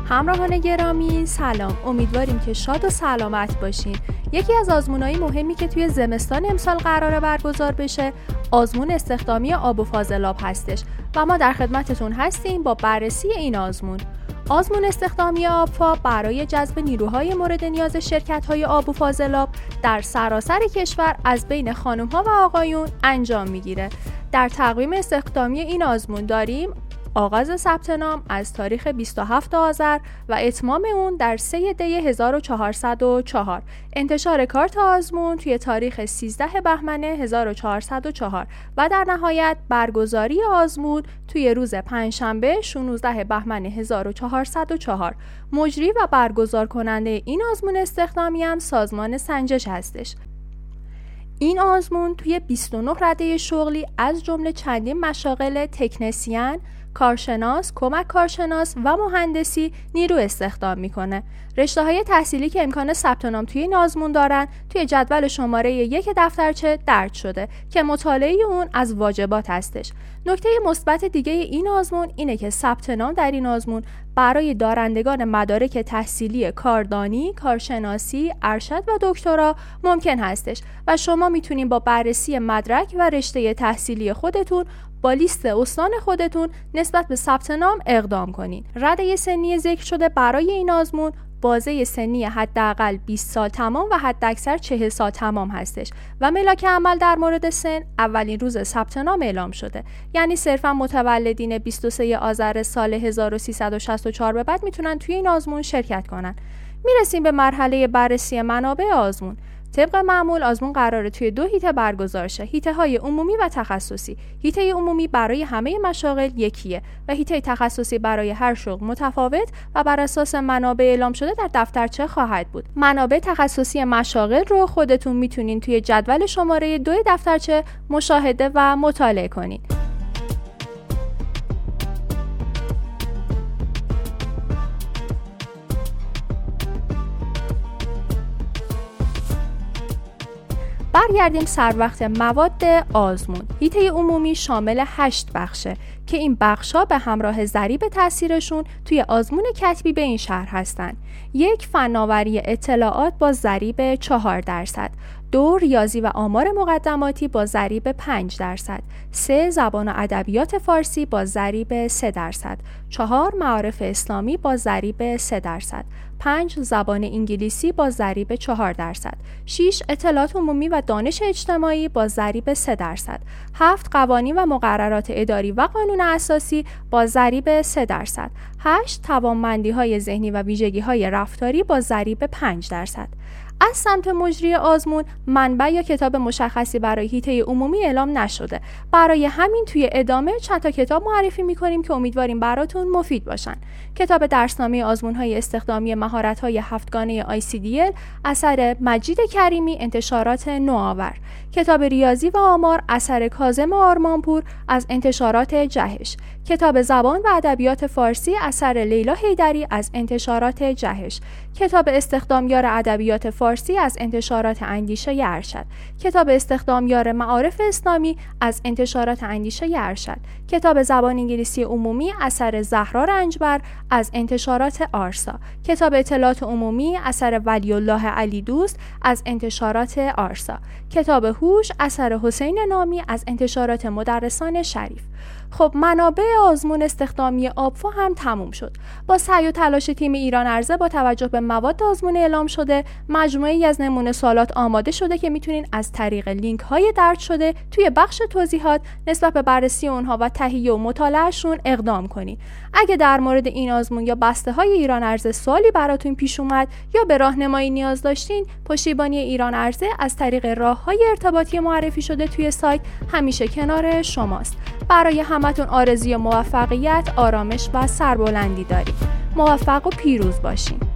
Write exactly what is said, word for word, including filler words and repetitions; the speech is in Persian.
همراهان گرامی سلام، امیدواریم که شاد و سلامت باشین. یکی از آزمون‌های مهمی که توی زمستان امسال قراره برگزار بشه آزمون استخدامی آب و فاضلاب هستش و ما در خدمتتون هستیم با بررسی این آزمون. آزمون استخدامی آبفا برای جذب نیروهای مورد نیاز شرکت‌های آب و فاضلاب در سراسر کشور از بین خانم‌ها و آقایون انجام میگیره. در تقویم استخدامی این آزمون داریم آغاز ثبت نام از تاریخ بیست و هفتم آذر و اتمام اون در سوم دی هزار و چهارصد و چهار. انتشار کارت آزمون توی تاریخ سیزدهم بهمن هزار و چهارصد و چهار و در نهایت برگزاری آزمون توی روز پنجشنبه شانزدهم بهمن هزار و چهارصد و چهار. مجری و برگزار کننده این آزمون استخدامی هم سازمان سنجش هستش. این آزمون توی بیست و نه رده شغلی از جمله چندین مشاغل تکنسین، کارشناس، کمک کارشناس و مهندسی نیرو استخدام میکنه. رشته‌های تحصیلی که امکان ثبت نام توی این آزمون دارن توی جدول شماره یک دفترچه درج شده که مطالعه اون از واجبات هستش. نکته مثبت دیگه این آزمون اینه که ثبت نام در این آزمون برای دارندگان مدارک تحصیلی کاردانی، کارشناسی، ارشد و دکترا ممکن هستش و شما میتونین با بررسی مدرک و رشته تحصیلی خودتون با لیست استان خودتون نسبت به ثبت نام اقدام کنین. رده سنی ذکر شده برای این آزمون بازه سنی حداقل بیست سال تمام و حداکثر چهل سال تمام هستش و ملاک عمل در مورد سن اولین روز ثبت نام اعلام شده، یعنی صرفا متولدین بیست و سوم آذر سال هزار و سیصد و شصت و چهار به بعد میتونن توی این آزمون شرکت کنن. میرسیم به مرحله بررسی منابع آزمون. طبق معمول آزمون قراره توی دو هیته برگزار شه، هیته های عمومی و تخصصی. هیته عمومی برای همه مشاغل یکیه و هیته تخصصی برای هر شغل متفاوت و بر اساس منابع اعلام شده در دفترچه خواهد بود. منابع تخصصی مشاغل رو خودتون میتونین توی جدول شماره دو دفترچه مشاهده و مطالعه کنین. برگردیم سر وقت مواد آزمون. هیته عمومی شامل هشت بخشه که این بخشا به همراه ضریب تاثیرشون توی آزمون کتبی به این شرح هستن. یک، فناوری اطلاعات با ضریب چهار درصد. دو، ریاضی و آمار مقدماتی با ضریب پنج درصد. سه، زبان و ادبیات فارسی با ضریب سه درصد. چهار، معارف اسلامی با ضریب سه درصد. پنج، زبان انگلیسی با ضریب چهار درصد. شش، اطلاعات عمومی و دانش اجتماعی با ضریب سه درصد. هفت، قوانین و مقررات اداری و قانون اساسی با ضریب سه درصد. هشت، توانمندی‌های ذهنی و ویژگی‌های رفتاری با ضریب پنج درصد. از سمت مجری آزمون منبع یا کتاب مشخصی برای هیته عمومی اعلام نشده. برای همین توی ادامه چند تا کتاب معرفی می‌کنیم که امیدواریم براتون مفید باشن. کتاب درسنامه آزمون‌های استخدامی مهارت‌های هفتگانه آی سی دی ال اثر مجید کریمی، انتشارات نوآور. کتاب ریاضی و آمار اثر کاظم آرمانپور از انتشارات جهش. کتاب زبان و ادبیات فارسی اثر لیلا حیدری از انتشارات جهش. کتاب استخدامیار ادبیات فارسی از انتشارات اندیشه ارشد. کتاب استخدامیار معارف اسلامی از انتشارات اندیشه ارشد. کتاب زبان انگلیسی عمومی اثر زهرا رنجبر از انتشارات آرسا. کتاب اطلاعات عمومی اثر ولی الله علی دوست از انتشارات آرسا. کتاب هوش اثر حسین نامی از انتشارات مدرسان شریف. خب منابع آزمون استخدامی آبفا هم تموم شد. با سعی و تلاش تیم ایران ارزه با توجه به مواد آزمون اعلام شده مجموعه‌ای از نمونه سوالات آماده شده که میتونین از طریق لینک های درج شده توی بخش توضیحات نسبت به بررسی اونها و تهیه و مطالعهشون اقدام کنین. اگه در مورد این آزمون یا بسته های ایران ارزه سوالی براتون پیش اومد یا به راهنمایی نیاز داشتین، پشتیبانی ایران ارزه از طریق راههای ارتباطی معرفی شده توی سایت همیشه کنار شماست. برای همتون آرزوی موفقیت، آرامش و سربلندی داریم. موفق و پیروز باشین.